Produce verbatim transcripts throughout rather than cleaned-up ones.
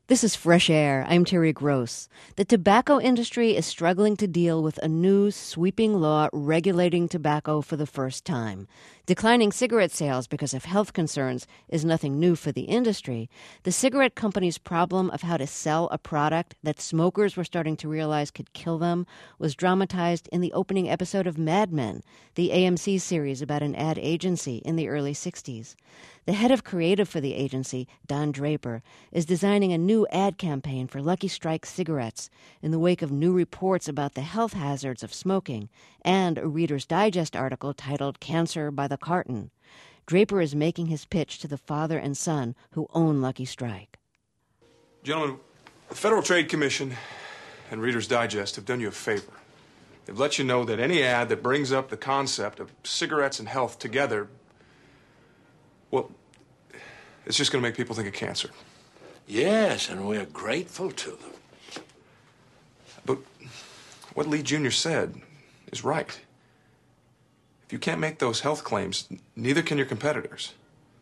This is Fresh Air. I'm Terry Gross. The tobacco industry is struggling to deal with a new sweeping law regulating tobacco for the first time. Declining cigarette sales because of health concerns is nothing new for the industry. The cigarette company's problem of how to sell a product that smokers were starting to realize could kill them was dramatized in the opening episode of Mad Men, the A M C series about an ad agency in the early sixties. The head of creative for the agency, Don Draper, is designing a new ad campaign for Lucky Strike cigarettes in the wake of new reports about the health hazards of smoking and a Reader's Digest article titled Cancer by the Carton. Draper is making his pitch to the father and son who own Lucky Strike. Gentlemen, the Federal Trade Commission and Reader's Digest have done you a favor. They've let you know that any ad that brings up the concept of cigarettes and health together, well, it's just going to make people think of cancer. Yes, and we're grateful to them. But what Lee Junior said is right. If you can't make those health claims, neither can your competitors.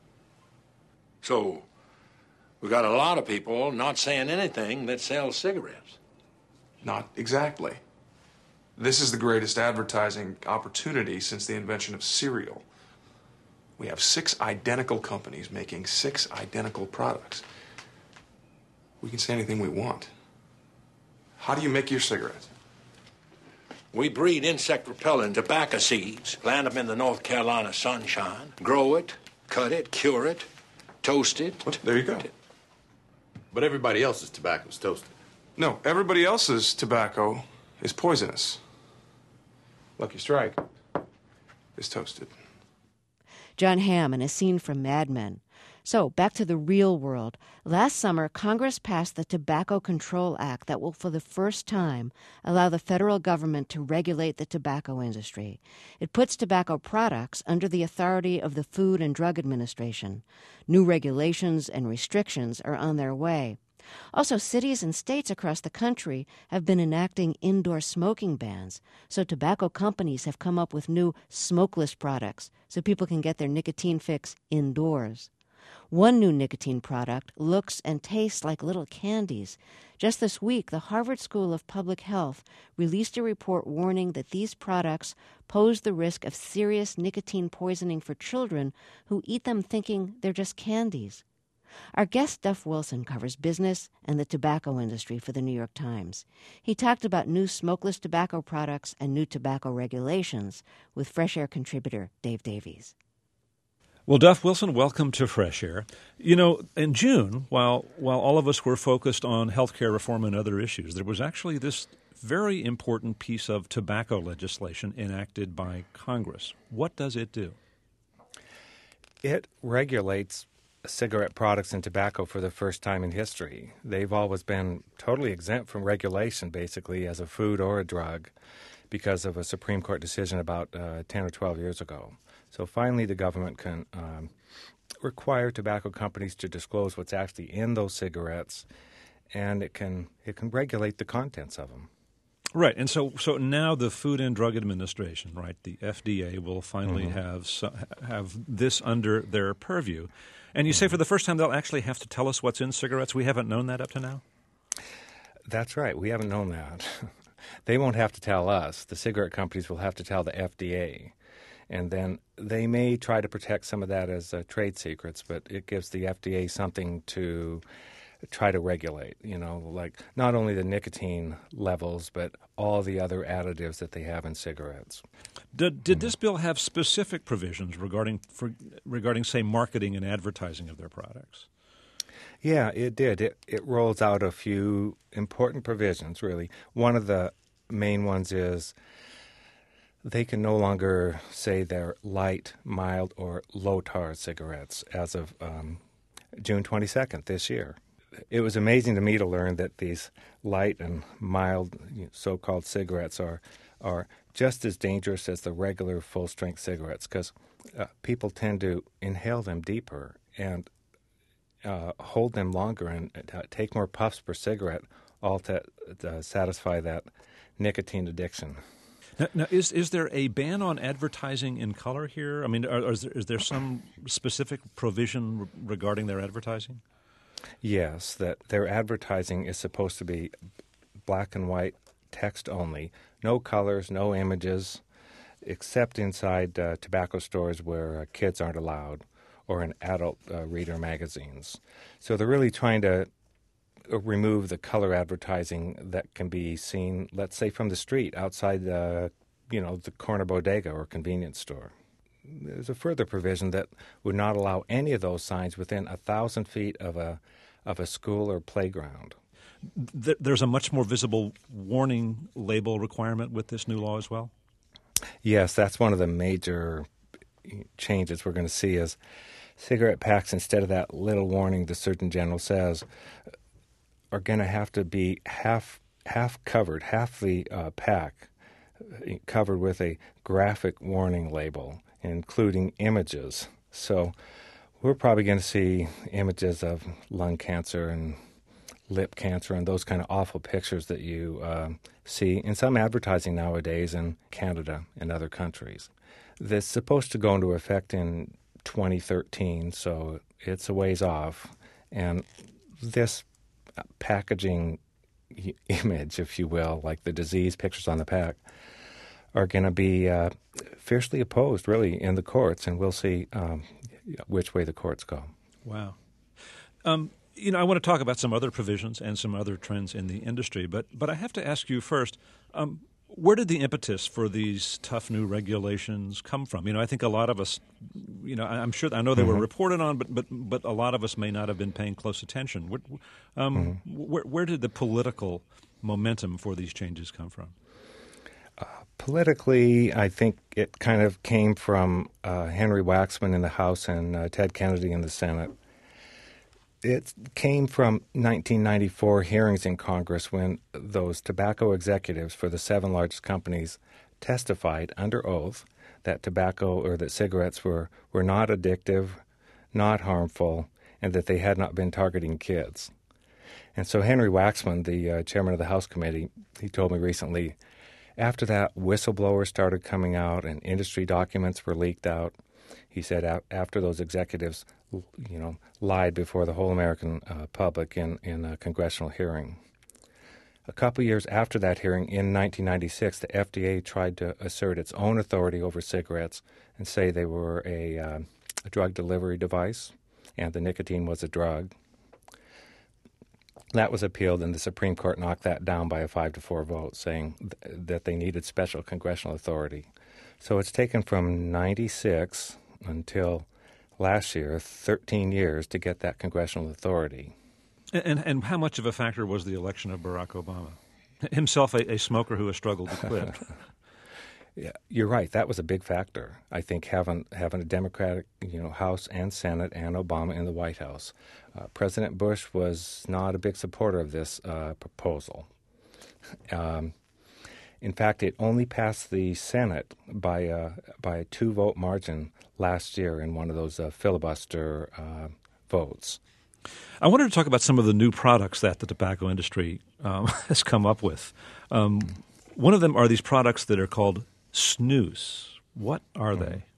So, we got a lot of people not saying anything that sells cigarettes. Not exactly. This is the greatest advertising opportunity since the invention of cereal. We have six identical companies making six identical products. We can say anything we want. How do you make your cigarettes? We breed insect repellent tobacco seeds, plant them in the North Carolina sunshine, grow it, cut it, cure it, toast it. Well, there you go. But everybody else's tobacco is toasted. No, everybody else's tobacco is poisonous. Lucky Strike is toasted. John Hamm in a scene from Mad Men. So, back to the real world. Last summer, Congress passed the Tobacco Control Act that will, for the first time, allow the federal government to regulate the tobacco industry. It puts tobacco products under the authority of the Food and Drug Administration. New regulations and restrictions are on their way. Also, cities and states across the country have been enacting indoor smoking bans, so tobacco companies have come up with new smokeless products so people can get their nicotine fix indoors. One new nicotine product looks and tastes like little candies. Just this week, the Harvard School of Public Health released a report warning that these products pose the risk of serious nicotine poisoning for children who eat them thinking they're just candies. Our guest, Duff Wilson, covers business and the tobacco industry for the New York Times. He talked about new smokeless tobacco products and new tobacco regulations with Fresh Air contributor Dave Davies. Well, Duff Wilson, welcome to Fresh Air. You know, in June, while while all of us were focused on health care reform and other issues, there was actually this very important piece of tobacco legislation enacted by Congress. What does it do? It regulates cigarette products and tobacco for the first time in history. They've always been totally exempt from regulation, basically, as a food or a drug because of a Supreme Court decision about uh, ten or twelve years ago. So finally the government can um, require tobacco companies to disclose what's actually in those cigarettes, and it can it can regulate the contents of them. Right, and so so now the Food and Drug Administration, right, the F D A, will finally Mm-hmm. have so, have this under their purview. And you say for the first time they'll actually have to tell us what's in cigarettes? We haven't known that up to now? That's right. We haven't known that. They won't have to tell us. The cigarette companies will have to tell the F D A. And then they may try to protect some of that as uh, trade secrets, but it gives the F D A something to try to regulate, you know, like not only the nicotine levels, but all the other additives that they have in cigarettes. Did, did this bill have specific provisions regarding, for, regarding, say, marketing and advertising of their products? Yeah, it did. It, it rolls out a few important provisions, really. One of the main ones is they can no longer say they're light, mild, or low-tar cigarettes as of um, June twenty-second this year. It was amazing to me to learn that these light and mild so-called cigarettes are are just as dangerous as the regular full-strength cigarettes because uh, people tend to inhale them deeper and uh, hold them longer and uh, take more puffs per cigarette, all to, to satisfy that nicotine addiction. Now, now, is is there a ban on advertising in color here? I mean, are, is, there, is there some specific provision re- regarding their advertising? Yes, that their advertising is supposed to be black and white, text only, no colors, no images, except inside uh, tobacco stores where uh, kids aren't allowed, or in adult uh, reader magazines. So they're really trying to uh, remove the color advertising that can be seen, let's say, from the street outside the, you know, the corner bodega or convenience store. There's a further provision that would not allow any of those signs within a thousand feet of a of a school or playground. There's a much more visible warning label requirement with this new law as well? Yes, that's one of the major changes we're going to see is cigarette packs, instead of that little warning the Surgeon General says, are going to have to be half half covered, half the uh, pack covered with a graphic warning label, including images. So we're probably going to see images of lung cancer and lip cancer and those kind of awful pictures that you uh, see in some advertising nowadays in Canada and other countries. This is supposed to go into effect in twenty thirteen, so it's a ways off. And this packaging image, if you will, like the disease pictures on the pack, are going to be uh, fiercely opposed, really, in the courts, and we'll see um, which way the courts go. Wow. Um, you know, I want to talk about some other provisions and some other trends in the industry, but but I have to ask you first, um, where did the impetus for these tough new regulations come from? You know, I think a lot of us, you know, I'm sure, I know they mm-hmm. were reported on, but, but but a lot of us may not have been paying close attention. Where, um, mm-hmm. where, where did the political momentum for these changes come from? Uh, politically, I think it kind of came from uh, Henry Waxman in the House and uh, Ted Kennedy in the Senate. It came from nineteen ninety-four hearings in Congress when those tobacco executives for the seven largest companies testified under oath that tobacco or that cigarettes were, were not addictive, not harmful, and that they had not been targeting kids. And so Henry Waxman, the uh, chairman of the House Committee, he told me recently, after that, whistleblowers started coming out and industry documents were leaked out. He said after those executives, you know, lied before the whole American uh, public in, in a congressional hearing. A couple years after that hearing, in nineteen ninety-six, the F D A tried to assert its own authority over cigarettes and say they were a, uh, a drug delivery device and the nicotine was a drug. That was appealed, and the Supreme Court knocked that down by a five to four vote, saying th- that they needed special congressional authority. So it's taken from ninety-six until last year, thirteen years, to get that congressional authority. And and how much of a factor was the election of Barack Obama? Himself a, a smoker who has struggled to quit. Yeah, you're right. That was a big factor. I think having having a Democratic, you know, House and Senate and Obama in the White House. Uh, President Bush was not a big supporter of this uh, proposal. Um, in fact, it only passed the Senate by a, by a two-vote margin last year in one of those uh, filibuster uh, votes. I wanted to talk about some of the new products that the tobacco industry um, has come up with. Um, one of them are these products that are called snus. What are mm. they?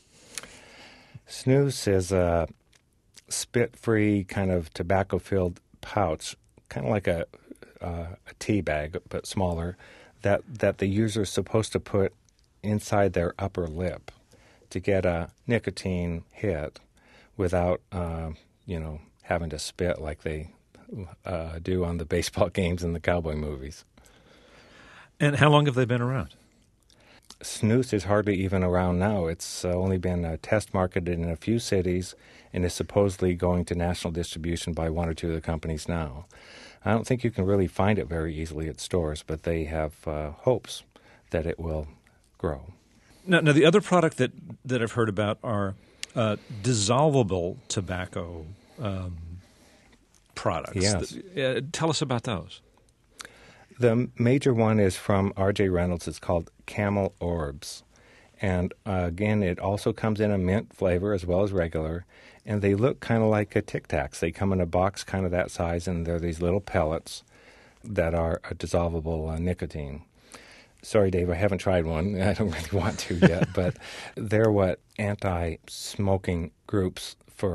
Snus is a spit-free kind of tobacco-filled pouch, kind of like a, uh, a tea bag, but smaller, that, that the user is supposed to put inside their upper lip to get a nicotine hit without, uh, you know, having to spit like they uh, do on the baseball games and the cowboy movies. And how long have they been around? Snus is hardly even around now. It's uh, only been uh, test marketed in a few cities and is supposedly going to national distribution by one or two of the companies now. I don't think you can really find it very easily at stores, but they have uh, hopes that it will grow. Now, now, the other product that, that I've heard about are uh, dissolvable tobacco um, products. Yes. Uh, tell us about those. The major one is from R J Reynolds. It's called Camel Orbs. And uh, again, it also comes in a mint flavor as well as regular. And they look kind of like a Tic Tacs. They come in a box kind of that size, and they're these little pellets that are a dissolvable uh, nicotine. Sorry, Dave, I haven't tried one. I don't really want to yet. But they're what anti-smoking groups for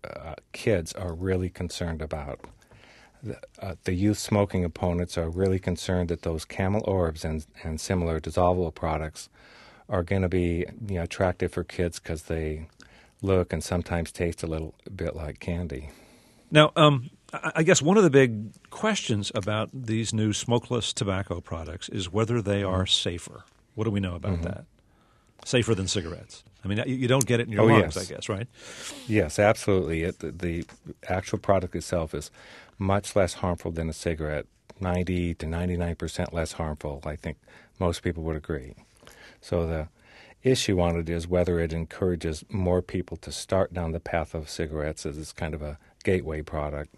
uh, kids are really concerned about. The, uh, the youth smoking opponents are really concerned that those Camel Orbs and, and similar dissolvable products are going to be, you know, attractive for kids because they look and sometimes taste a little bit like candy. Now, um, I guess one of the big questions about these new smokeless tobacco products is whether they are safer. What do we know about mm-hmm. that? Safer than cigarettes? I mean, you don't get it in your oh, lungs, yes. I guess, right? Yes, absolutely. It, the, the actual product itself is much less harmful than a cigarette, ninety to ninety-nine percent less harmful. I think most people would agree. So the issue on it is whether it encourages more people to start down the path of cigarettes as it's kind of a gateway product,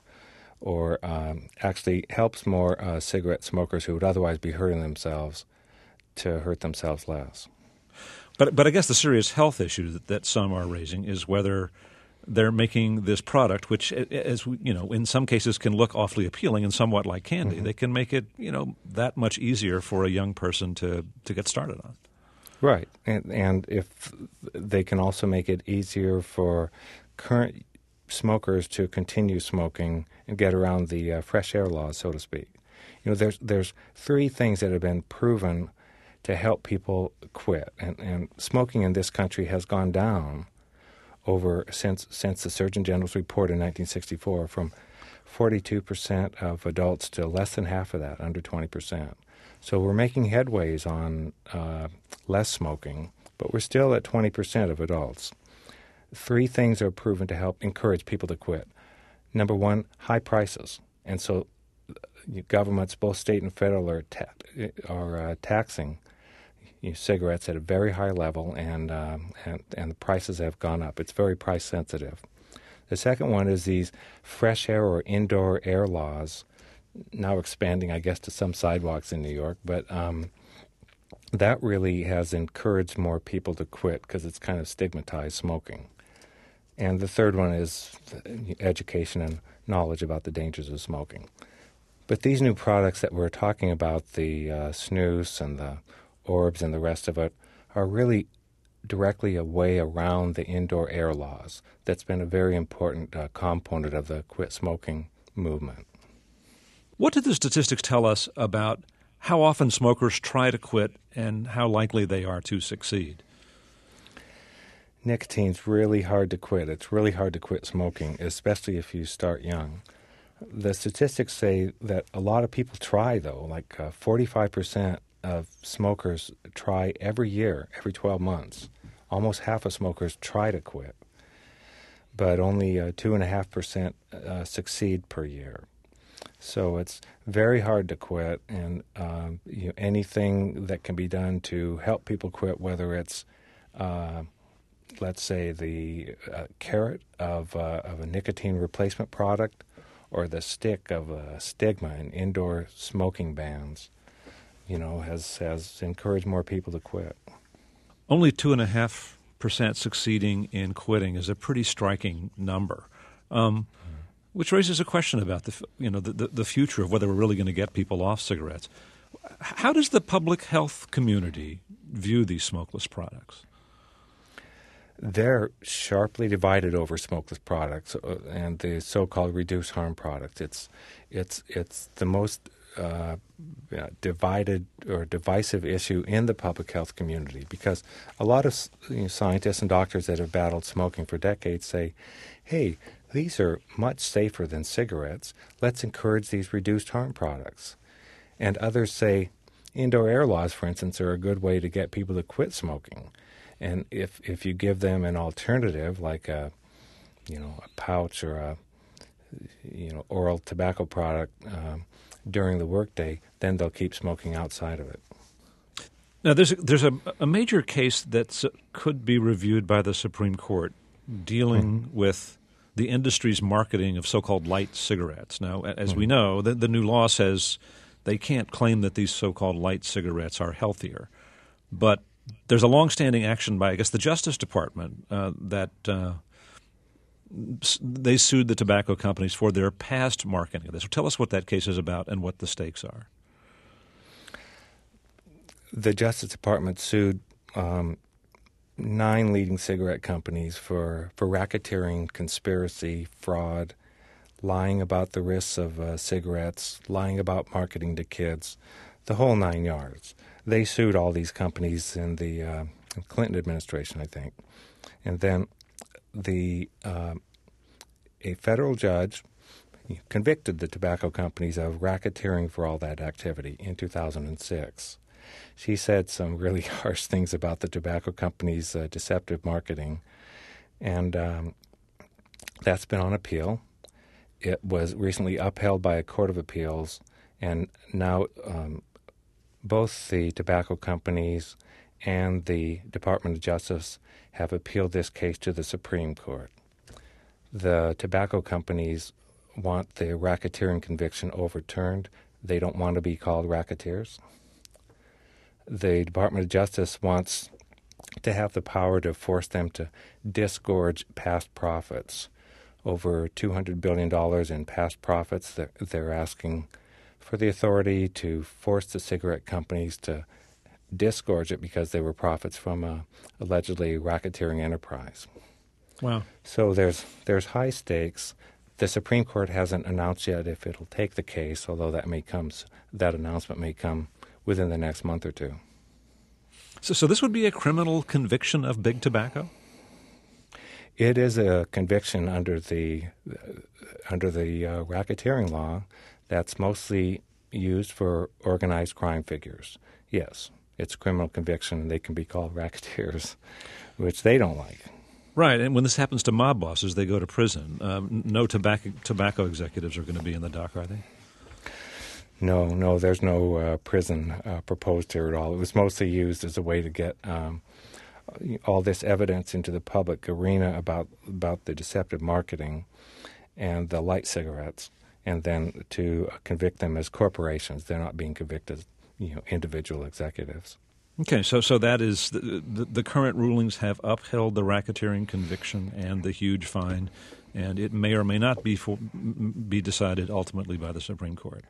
or um, actually helps more uh, cigarette smokers who would otherwise be hurting themselves to hurt themselves less. But but I guess the serious health issue that, that some are raising is whether they're making this product, which, as we, you know, in some cases can look awfully appealing and somewhat like candy. Mm-hmm. They can make it, you know, that much easier for a young person to, to get started on. Right, and and if they can also make it easier for current smokers to continue smoking and get around the uh, fresh air laws, so to speak. You know, there's there's three things that have been proven to help people quit, and, and smoking in this country has gone down over since since the Surgeon General's report in nineteen sixty-four from forty-two percent of adults to less than half of that, under twenty percent. So we're making headways on uh, less smoking, but we're still at twenty percent of adults. Three things are proven to help encourage people to quit. Number one, high prices. And so governments, both state and federal, are, ta- are uh, taxing you know, cigarettes at a very high level, and, uh, and and the prices have gone up. It's very price sensitive. The second one is these fresh air or indoor air laws, now expanding, I guess, to some sidewalks in New York, but um, that really has encouraged more people to quit because it's kind of stigmatized smoking. And the third one is education and knowledge about the dangers of smoking. But these new products that we're talking about, the uh, snus and the orbs and the rest of it, are really directly a way around the indoor air laws. That's been a very important uh, component of the quit smoking movement. What do the statistics tell us about how often smokers try to quit and how likely they are to succeed? Nicotine's really hard to quit. It's really hard to quit smoking, especially if you start young. The statistics say that a lot of people try, though. Like uh, forty-five percent of smokers try every year, every twelve months. Almost half of smokers try to quit, but only uh, two point five percent uh, succeed per year. So it's very hard to quit, and um, you know, anything that can be done to help people quit, whether it's uh, let's say the uh, carrot of, uh, of a nicotine replacement product, or the stick of a stigma in indoor smoking bans, you know, has, has encouraged more people to quit. Only two and a half percent succeeding in quitting is a pretty striking number, um, mm. which raises a question about the, you know, the, the, the future of whether we're really going to get people off cigarettes. How does the public health community view these smokeless products? They're sharply divided over smokeless products and the so-called reduced harm products. It's it's it's the most uh, divided or divisive issue in the public health community, because a lot of you know, scientists and doctors that have battled smoking for decades say, hey, these are much safer than cigarettes. Let's encourage these reduced harm products. And others say indoor air laws, for instance, are a good way to get people to quit smoking. And if if you give them an alternative, like a, you know, a pouch or a, you know, oral tobacco product um, during the workday, then they'll keep smoking outside of it. Now, there's a, there's a, a major case that could be reviewed by the Supreme Court dealing mm-hmm. with the industry's marketing of so-called light cigarettes. Now, as mm-hmm. we know, the, the new law says they can't claim that these so-called light cigarettes are healthier, but there's a long-standing action by, I guess, the Justice Department uh, that uh, they sued the tobacco companies for their past marketing of this. So tell us what that case is about and what the stakes are. The Justice Department sued um, nine leading cigarette companies for, for racketeering, conspiracy, fraud, lying about the risks of uh, cigarettes, lying about marketing to kids, the whole nine yards. They sued all these companies in the uh, Clinton administration, I think. And then the uh, a federal judge convicted the tobacco companies of racketeering for all that activity in two thousand six. She said some really harsh things about the tobacco companies' uh, deceptive marketing, and um, that's been on appeal. It was recently upheld by a court of appeals, and now um, both the tobacco companies and the Department of Justice have appealed this case to the Supreme Court. The tobacco companies want the racketeering conviction overturned. They don't want to be called racketeers. The Department of Justice wants to have the power to force them to disgorge past profits. Over two hundred billion dollars in past profits that they're asking for the authority to force the cigarette companies to disgorge it because they were profits from a allegedly racketeering enterprise. Wow. So there's there's high stakes. The Supreme Court hasn't announced yet if it'll take the case, although that may come, that announcement may come within the next month or two. So, so this would be a criminal conviction of big tobacco? It is a conviction under the uh, under the uh, racketeering law that's mostly used for organized crime figures. Yes, it's a criminal conviction, and they can be called racketeers, which they don't like. Right, and when this happens to mob bosses, they go to prison. Um, no tobacco tobacco executives are going to be in the dock, are they? No, no, there's no uh, prison uh, proposed here at all. It was mostly used as a way to get um, all this evidence into the public arena about about the deceptive marketing and the light cigarettes, and then to uh, convict them as corporations. They're not being convicted as, you know, individual executives. Okay, so so that is the, the, the current rulings have upheld the racketeering conviction and the huge fine, and it may or may not be for, be decided ultimately by the Supreme Court.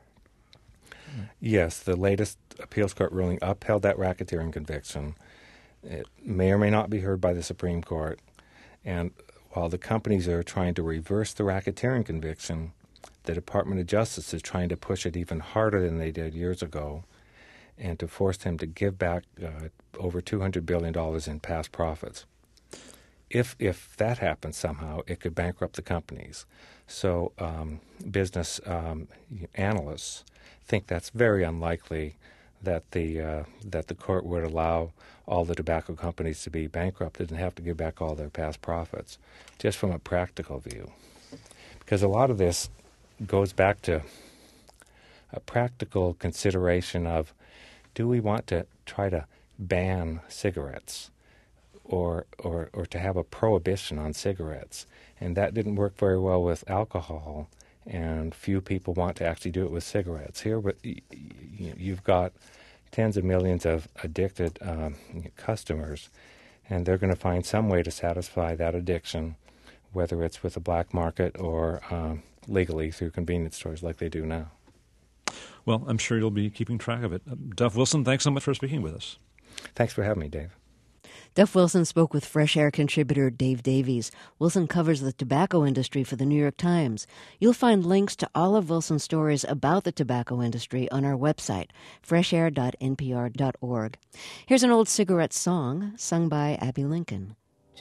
Yes, the latest appeals court ruling upheld that racketeering conviction. It may or may not be heard by the Supreme Court, and while the companies are trying to reverse the racketeering conviction, the Department of Justice is trying to push it even harder than they did years ago, and to force them to give back uh, over two hundred billion dollars in past profits. If if that happens somehow, it could bankrupt the companies. So um, business um, analysts think that's very unlikely that the uh, that the court would allow all the tobacco companies to be bankrupted and have to give back all their past profits, just from a practical view. Because a lot of this goes back to a practical consideration of, do we want to try to ban cigarettes or, or or to have a prohibition on cigarettes? And that didn't work very well with alcohol, and few people want to actually do it with cigarettes. Here, but you've got tens of millions of addicted um, customers, and they're going to find some way to satisfy that addiction, whether it's with the black market or um, legally through convenience stores like they do now. Well, I'm sure you'll be keeping track of it. Uh, Duff Wilson, thanks so much for speaking with us. Thanks for having me, Dave. Duff Wilson spoke with Fresh Air contributor Dave Davies. Wilson covers the tobacco industry for the New York Times. You'll find links to all of Wilson's stories about the tobacco industry on our website, fresh air dot n p r dot org. Here's an old cigarette song sung by Abbey Lincoln.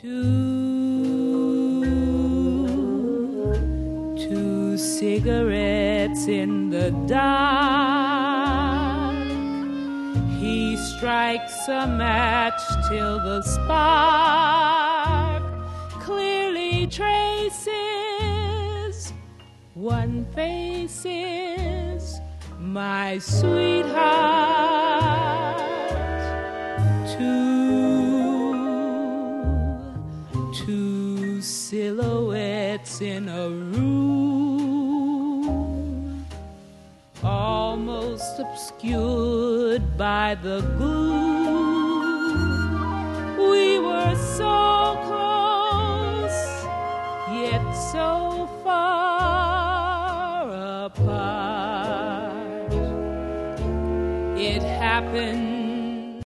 Two, two cigarettes in the dark. He strikes a match till the spark clearly traces one face is my sweetheart. Two, two silhouettes in a room, almost obscured by the gloom.